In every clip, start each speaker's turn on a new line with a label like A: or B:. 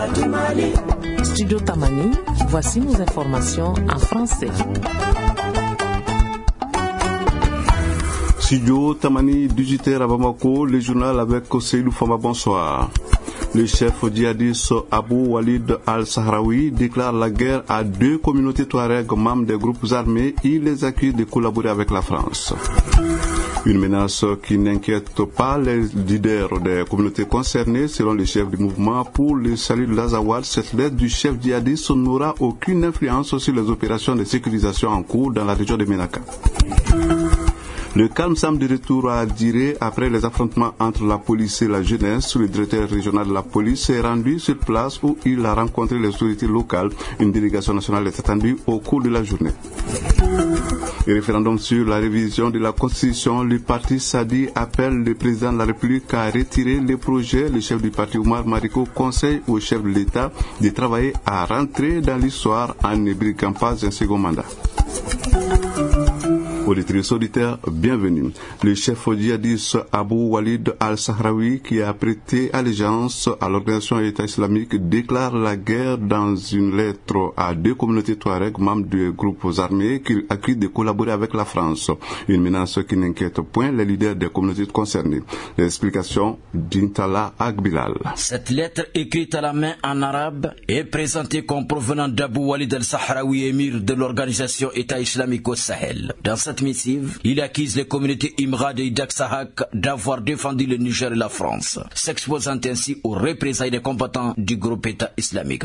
A: du Mali.
B: Studio Tamani, voici nos informations en français.
C: Studio Tamani, 18h à Bamako, le journal avec Seydou Fama, bonsoir. Le chef djihadiste Abou Walid al-Sahraoui déclare la guerre à 2 communautés touareg membres des groupes armés. Il les accuse de collaborer avec la France. Une menace qui n'inquiète pas les leaders des communautés concernées, selon le chef du mouvement pour le salut de l'Azawad. Cette lettre du chef djihadiste n'aura aucune influence sur les opérations de sécurisation en cours dans la région de Ménaka. Le calme semble de retour à Diré après les affrontements entre la police et la jeunesse. Le directeur régional de la police s'est rendu sur place où il a rencontré les autorités locales. Une délégation nationale est attendue au cours de la journée. Le référendum sur la révision de la Constitution, le parti Sadi appelle le président de la République à retirer les projets. Le chef du parti Oumar Mariko conseille au chef de l'État de travailler à rentrer dans l'histoire en ne briguant pas un second mandat. Auditrices auditeurs, bienvenue. Le chef djihadiste Abou Walid al-Sahraoui, qui a prêté allégeance à l'organisation État islamique, déclare la guerre dans une lettre à 2 communautés touareg membres des groupes armés qu'il accuse de collaborer avec la France. Une menace qui n'inquiète point les leaders des communautés concernées. Les explications d'Intala Agbilal.
D: Cette lettre écrite à la main en arabe est présentée comme provenant d'Abou Walid al-Sahraoui, émir de l'organisation État islamique au Sahel. Dans cette missive, il accuse les communautés Imrad et Daksahak d'avoir défendu le Niger et la France, s'exposant ainsi aux représailles des combattants du groupe État islamique.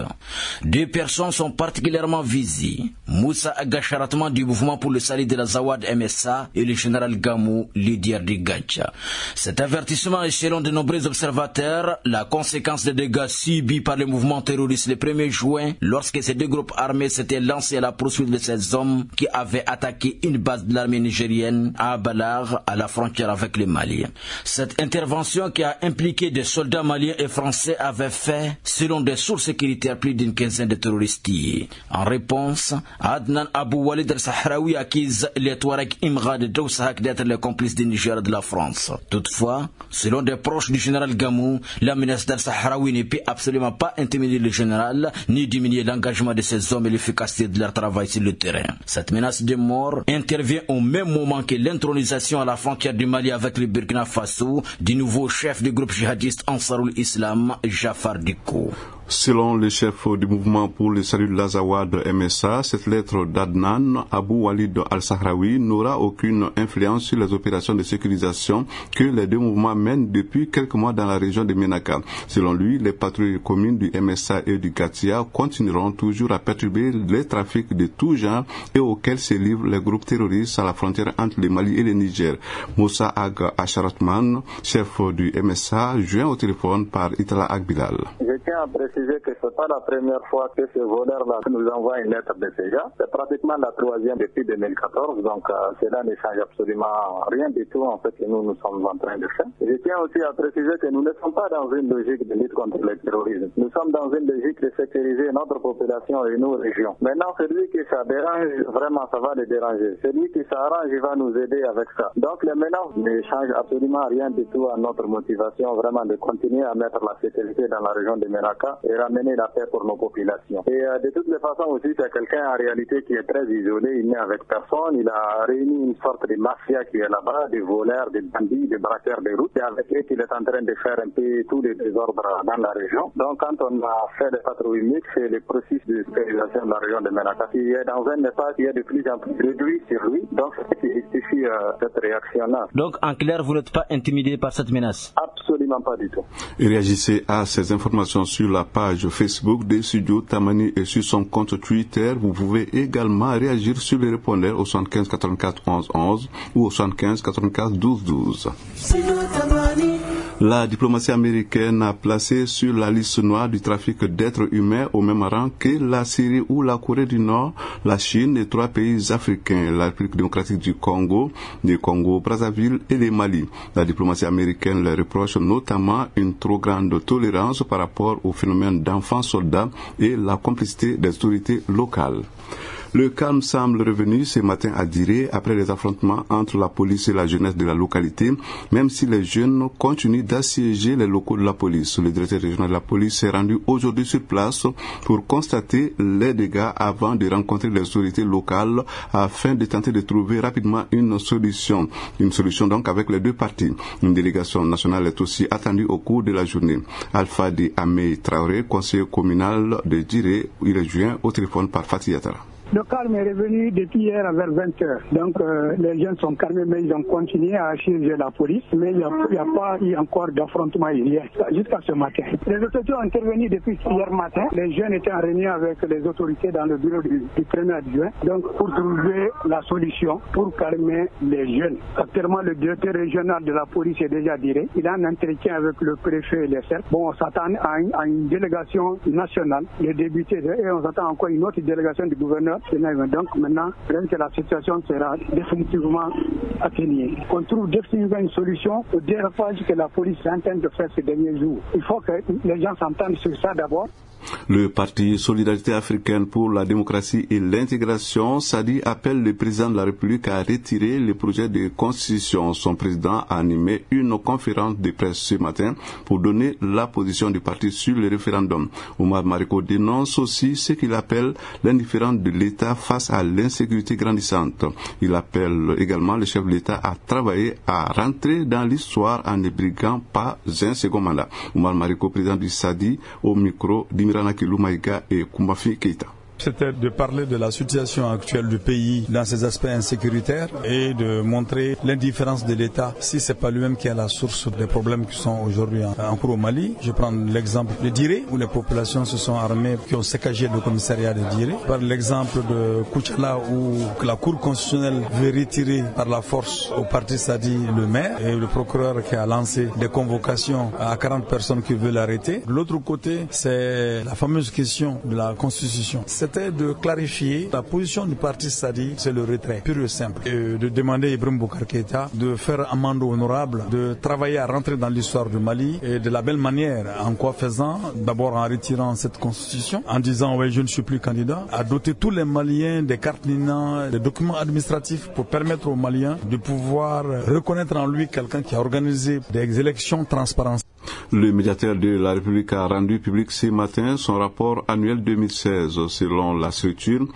D: 2 personnes sont particulièrement visées: Moussa Agacharatman du mouvement pour le salut de la Zawad MSA et le général Gamou, leader du Gacha. Cet avertissement est, selon de nombreux observateurs, la conséquence des dégâts subis par le mouvement terroriste le 1er juin, lorsque ces 2 groupes armés s'étaient lancés à la poursuite de ces hommes qui avaient attaqué une base de l'armée nigérienne à Balar, à la frontière avec le Mali. Cette intervention, qui a impliqué des soldats maliens et français, avait fait, selon des sources sécuritaires, plus d'une quinzaine de terroristes. En réponse, Adnan Abou Walid al-Sahraoui accuse les Touaregs Imrad et Daksahak d'être les complices du Niger et de la France. Toutefois, selon des proches du général Gamou, la menace d'al-Sahraoui ne peut absolument pas intimider le général, ni diminuer l'engagement de ces hommes et l'efficacité de leur travail sur le terrain. Cette menace de mort intervient au même moment que l'intronisation à la frontière du Mali avec le Burkina Faso du nouveau chef du groupe djihadiste Ansarul Islam, Jafar Diko.
C: Selon le chef du mouvement pour le salut de l'Azawad MSA, cette lettre d'Adnan Abou Walid al-Sahraoui n'aura aucune influence sur les opérations de sécurisation que les 2 mouvements mènent depuis quelques mois dans la région de Ménaka. Selon lui, les patrouilles communes du MSA et du Katia continueront toujours à perturber les trafics de tout genre et auxquels se livrent les groupes terroristes à la frontière entre le Mali et le Niger. Moussa Ag Acharatman, chef du MSA, joint au téléphone par Itala Agbilal.
E: Je tiens à préciser que ce n'est pas la première fois que ce voleur-là nous envoie une lettre de ce genre. C'est pratiquement la 3e depuis 2014, donc cela ne change absolument rien du tout en fait que nous sommes en train de faire. Je tiens aussi à préciser que nous ne sommes pas dans une logique de lutte contre le terrorisme. Nous sommes dans une logique de sécuriser notre population et nos régions. Maintenant, celui qui ça dérange, vraiment ça va le déranger. Celui qui s'arrange, il va nous aider avec ça. Donc les menaces ne changent absolument rien du tout à notre motivation vraiment de continuer à mettre la sécurité dans la région de Ménaka et ramener la paix pour nos populations. Et de toutes les façons aussi, c'est quelqu'un en réalité qui est très isolé, il n'est avec personne, il a réuni une sorte de mafia qui est là-bas, des voleurs, des bandits, des braqueurs de route, et avec eux qu'il est en train de faire un peu tous les désordres dans la région. Donc quand on a fait les patrouilles mixtes, c'est le processus de sécurisation de la région de Ménaka qui est dans un espace qui est de plus en plus réduit sur lui, donc c'est ce qui justifie cette réaction-là.
D: Donc en clair, vous n'êtes pas intimidé par cette menace?
E: Absolument pas du tout.
C: Et réagissez à ces informations sur la page Facebook de Studio Tamani et sur son compte Twitter. Vous pouvez également réagir sur les répondeurs au 75 84 11 11 ou au 75 95 12 12. La diplomatie américaine a placé sur la liste noire du trafic d'êtres humains au même rang que la Syrie ou la Corée du Nord, la Chine et 3 pays africains, la République démocratique du Congo, le Congo-Brazzaville et le Mali. La diplomatie américaine leur reproche notamment une trop grande tolérance par rapport au phénomène d'enfants soldats et la complicité des autorités locales. Le calme semble revenu ce matin à Diré après les affrontements entre la police et la jeunesse de la localité, même si les jeunes continuent d'assiéger les locaux de la police. Le directeur régional de la police s'est rendu aujourd'hui sur place pour constater les dégâts avant de rencontrer les autorités locales afin de tenter de trouver rapidement une solution donc avec les deux parties. Une délégation nationale est aussi attendue au cours de la journée. Alpha Di Amé Traoré, conseiller communal de Diré, il est joint au téléphone par Fatih Yatara.
A: Le calme est revenu depuis hier vers 20h. Donc les jeunes sont calmés, mais ils ont continué à assiéger la police. Mais il n'y a pas eu encore d'affrontement hier, jusqu'à ce matin. Les autorités ont intervenu depuis hier matin. Les jeunes étaient en réunion avec les autorités dans le bureau du 1er adjoint. Donc pour trouver la solution pour calmer les jeunes. Actuellement, le directeur régional de la police est déjà diré. Il a un entretien avec le préfet et les cercles. Bon, on s'attend à une délégation nationale, les députés, et on s'attend encore à une autre délégation du gouverneur. Donc maintenant, que la situation sera définitivement atténuée. On trouve définitivement une solution au dérapage que la police est en train de faire ces derniers jours. Il faut que les gens s'entendent sur ça d'abord.
C: Le parti Solidarité africaine pour la démocratie et l'intégration, SADI, appelle le président de la République à retirer le projet de constitution. Son président a animé une conférence de presse ce matin pour donner la position du parti sur le référendum. Omar Mariko dénonce aussi ce qu'il appelle l'indifférence de l'État face à l'insécurité grandissante. Il appelle également le chef de l'État à travailler à rentrer dans l'histoire en ne briguant pas un second mandat. Omar Mariko, président du SADI, au micro d'Imirana Kiloumaïga et Koumafi Keita.
F: C'était de parler de la situation actuelle du pays dans ses aspects insécuritaires et de montrer l'indifférence de l'État si c'est pas lui-même qui est la source des problèmes qui sont aujourd'hui en cours au Mali. Je prends l'exemple de Diré où les populations se sont armées, qui ont saccagé le commissariat de Diré. Par l'exemple de Kouchala où la Cour constitutionnelle veut retirer par la force au parti Sadi le maire et le procureur qui a lancé des convocations à 40 personnes qui veulent l'arrêter. De l'autre côté, c'est la fameuse question de la Constitution. C'était de clarifier la position du parti Sadi, c'est le retrait, pur et simple. Et de demander à Ibrahim Boubacar Keïta de faire amende honorable, de travailler à rentrer dans l'histoire du Mali et de la belle manière. En quoi faisant? D'abord en retirant cette constitution, en disant oui, je ne suis plus candidat, à doter tous les Maliens des cartes Nina, des documents administratifs pour permettre aux Maliens de pouvoir reconnaître en lui quelqu'un qui a organisé des élections transparentes.
C: Le médiateur de la République a rendu public ce matin son rapport annuel 2016. Selon la structure,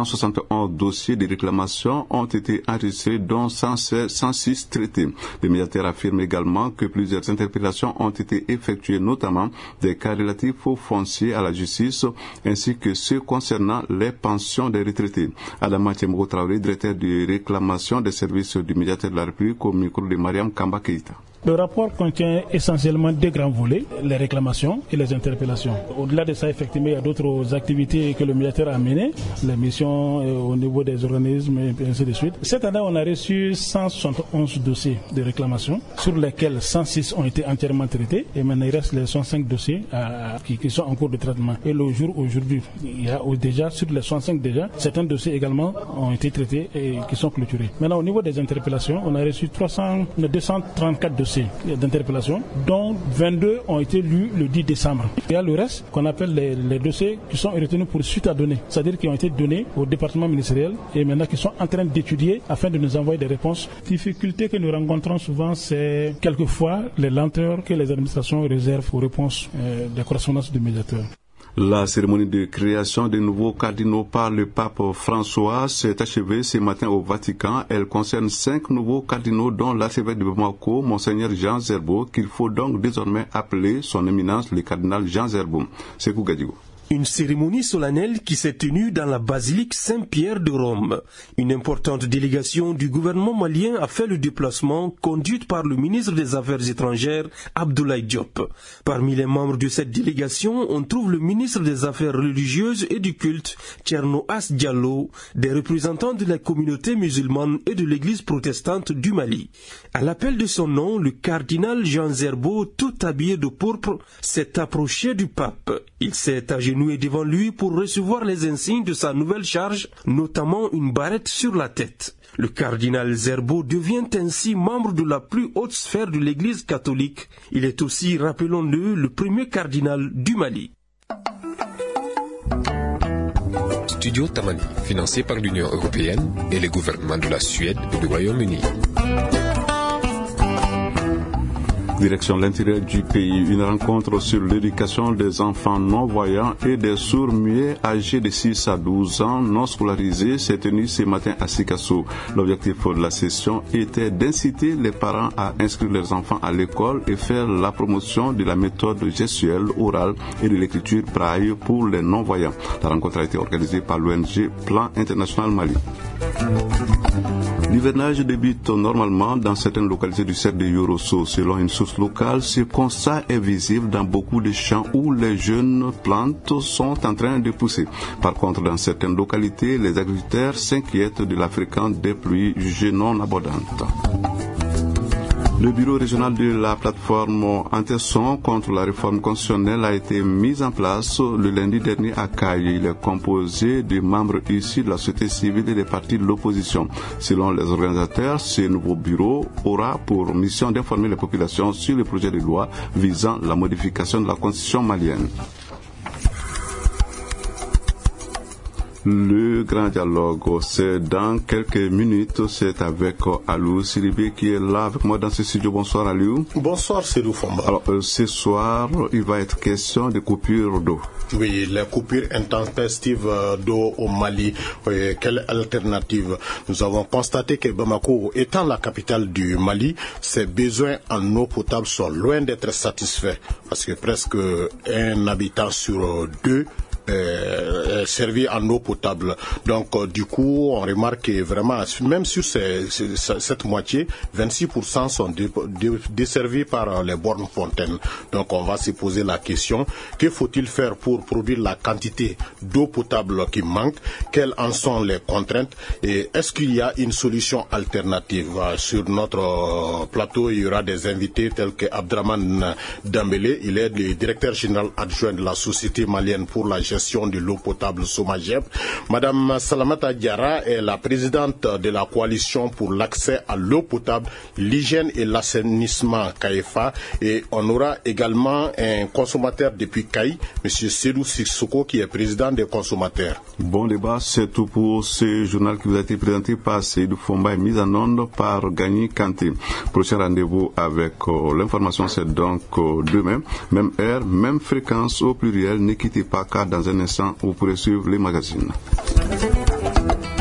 C: 171 dossiers de réclamation ont été enregistrés, dont 106 traités. Le médiateur affirme également que plusieurs interpellations ont été effectuées, notamment des cas relatifs aux fonciers à la justice, ainsi que ceux concernant les pensions des retraités. Adama Tchemgo Traoré, directeur de réclamation des services du médiateur de la République, au micro de Mariam Kamba Keïta.
G: Le rapport contient essentiellement deux grands volets, les réclamations et les interpellations. Au-delà de ça, effectivement, il y a d'autres activités que le médiateur a menées, les missions au niveau des organismes et ainsi de suite. Cette année, on a reçu 171 dossiers de réclamation, sur lesquels 106 ont été entièrement traités, et maintenant il reste les 105 dossiers qui sont en cours de traitement. Et le jour aujourd'hui, il y a déjà, sur les 105 déjà, certains dossiers également ont été traités et qui sont clôturés. Maintenant, au niveau des interpellations, on a reçu 234 dossiers d'interpellation, dont 22 ont été lus le 10 décembre. Il y a le reste qu'on appelle les dossiers qui sont retenus pour suite à donner, c'est-à-dire qui ont été donnés au département ministériel et maintenant qui sont en train d'étudier afin de nous envoyer des réponses. Difficulté que nous rencontrons souvent, c'est quelquefois les lenteurs que les administrations réservent aux réponses des correspondances du médiateur.
C: La cérémonie de création des nouveaux cardinaux par le pape François s'est achevée ce matin au Vatican. Elle concerne 5 nouveaux cardinaux, dont l'archevêque de Bamako, Monseigneur Jean Zerbo, qu'il faut donc désormais appeler son éminence le cardinal Jean Zerbo. Sekou Gadigo.
H: Une cérémonie solennelle qui s'est tenue dans la basilique Saint-Pierre de Rome. Une importante délégation du gouvernement malien a fait le déplacement, conduite par le ministre des Affaires étrangères, Abdoulaye Diop. Parmi les membres de cette délégation, on trouve le ministre des Affaires religieuses et du culte, Thierno As Diallo, des représentants de la communauté musulmane et de l'église protestante du Mali. À l'appel de son nom, le cardinal Jean Zerbo, tout habillé de pourpre, s'est approché du pape. Il s'est agenouillé devant lui pour recevoir les insignes de sa nouvelle charge, notamment une barrette sur la tête. Le cardinal Zerbo devient ainsi membre de la plus haute sphère de l'Église catholique. Il est aussi, rappelons-le, le premier cardinal du Mali.
I: studio Tamani, financé par l'Union européenne et les gouvernements de la Suède et du Royaume-Uni.
C: Direction l'intérieur du pays, une rencontre sur l'éducation des enfants non-voyants et des sourds-muets âgés de 6 à 12 ans non scolarisés s'est tenue ce matin à Sikasso. L'objectif de la session était d'inciter les parents à inscrire leurs enfants à l'école et faire la promotion de la méthode gestuelle, orale et de l'écriture braille pour les non-voyants. La rencontre a été organisée par l'ONG Plan International Mali. L'hivernage débute normalement dans certaines localités du cercle de Yorosso. Selon une source locale, ce constat est visible dans beaucoup de champs où les jeunes plantes sont en train de pousser. Par contre, dans certaines localités, les agriculteurs s'inquiètent de la fréquence des pluies jugées non abondantes. Le bureau régional de la plateforme Interson contre la réforme constitutionnelle a été mis en place le lundi dernier à Kaye. Il est composé de membres issus de la société civile et des partis de l'opposition. Selon les organisateurs, ce nouveau bureau aura pour mission d'informer les populations sur les projets de loi visant la modification de la constitution malienne. Le grand dialogue, c'est dans quelques minutes, c'est avec Alou Siribé qui est là avec moi dans ce studio. Bonsoir Alou.
J: Bonsoir Cédou Famba.
C: Alors ce soir, il va être question de coupures d'eau.
J: Oui, les coupures intempestives d'eau au Mali, quelle alternative? Nous avons constaté que Bamako, étant la capitale du Mali, ses besoins en eau potable sont loin d'être satisfaits, parce que presque un habitant sur deux servi en eau potable. Donc du coup on remarque que vraiment même sur cette moitié 26% sont desservis par les bornes fontaines. Donc on va se poser la question, que faut-il faire pour produire la quantité d'eau potable qui manque? Quelles en sont les contraintes et est-ce qu'il y a une solution alternative? Sur notre plateau il y aura des invités tels que Abdraman Dambélé, il est le directeur général adjoint de la Société malienne pour la gestion de l'eau potable Somagep. Madame Salamata Diarra est la présidente de la coalition pour l'accès à l'eau potable, l'hygiène et l'assainissement CAEFA. Et on aura également un consommateur depuis Kaï, monsieur Sedou Sissoko, qui est président des consommateurs.
C: Bon débat, c'est tout pour ce journal qui vous a été présenté par Seydou Fomba et mis en onde par Gagny Kanté. Prochain rendez-vous avec l'information, c'est donc demain, même heure, même fréquence au pluriel. Ne quittez pas car dans un instant, vous pourrez suivre les magazines.